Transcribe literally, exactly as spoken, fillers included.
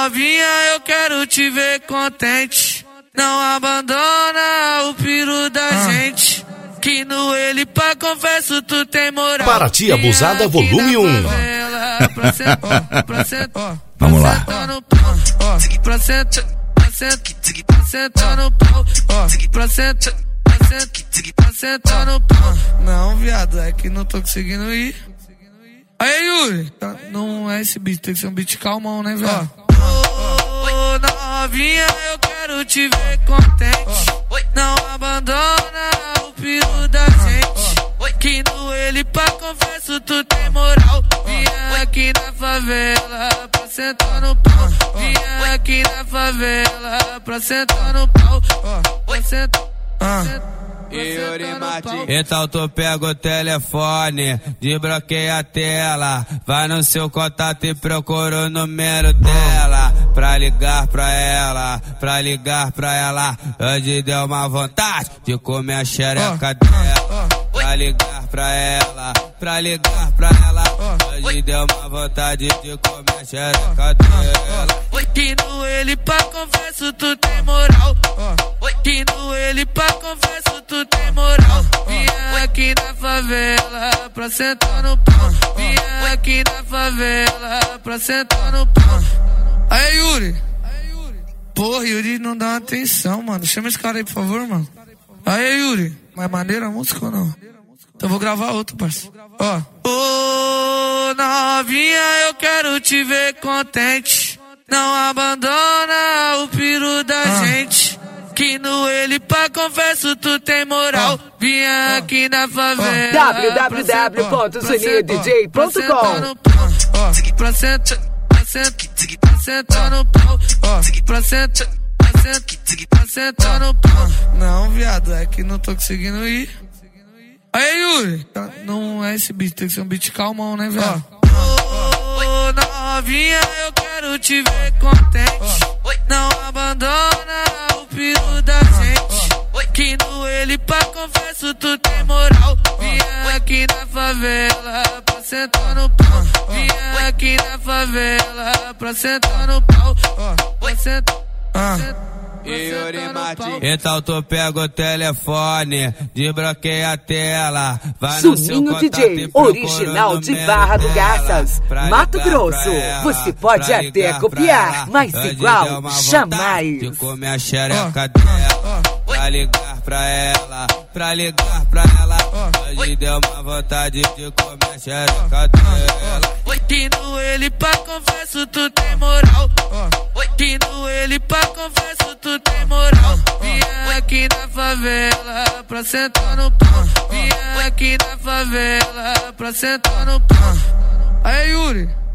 novinha, eu quero te ver contente. Não abandona o piru da ah. gente. Que no ele pra confesso tu tem moral. Paraty Abusada volume um. Vamos lá. Pra sentar, pra sentar, pra sentar no pau. Pra sentar, pra sentar no pau. Não, viado, é que não tô conseguindo ir. Aí, Yuri, não é esse beat, tem que ser um beat calmão, né, velho? Ô, novinha, eu quero te ver contente. Não abandona o piru da gente. Que no ele pra confesso tu tem moral. Vinha aqui na favela pra sentar no pau. Vinha aqui na favela pra sentar no pau. Pra sentar, pra sentar. Então tu pega o telefone, desbloqueia a tela, vai no seu contato e procura o número dela. Pra ligar pra ela, pra ligar pra ela, hoje deu uma vontade de comer a xereca dela. Pra ligar pra ela, pra ligar pra ela, hoje deu uma vontade de comer a xereca dela. Que no ele pra confesso tu tem moral. Que no ele pra confesso tu tem moral. Vinha aqui na favela pra sentar no pau. Vinha aqui na favela pra sentar no pau. Aí, Yuri. Porra, Yuri não dá atenção, mano. Chama esse cara aí, por favor, mano. Aí, Yuri. Mais maneira a música ou não? Então eu vou gravar outro, parceiro. Ó. Ô, novinha, eu quero te ver contente. Não abandona o piru da ah. gente. Que no ele pra confesso tu tem moral. Oh. Vinha oh. aqui na favela. w w w ponto zuninho d j ponto com Pra sentar, pra sentar, pra sentar no pau. Pra sentar, pra sentar, pra sentar no pau. Não, viado, é que não tô conseguindo ir. Aí, Yuri, não é esse beat, tem que ser um beat calmão, né, velho? Ô, novinha, eu quero te ver contente. Não abandona o piru da gente. Que no ele pra confesso tu tem moral. Vinha aqui na favela pra sentar no pau. Vinha aqui na favela pra sentar no pau. Pra sentar, pra sentar. Então tu pega o telefone, desbloqueia a tela, vai no seu contato D J, original de Barra do Garças, Mato Grosso. Você pode até copiar, mas igual, jamais. De comer a xereca dela, pra ligar pra ela, pra ligar pra ela, hoje deu uma vontade de comer a xereca dela. Que no ele pra confesso tu tem moral. Que no ele pra confesso tu tem moral. Vinha aqui na favela pra sentar no pau. Vinha aqui na favela pra sentar no pau. Aí, Yuri.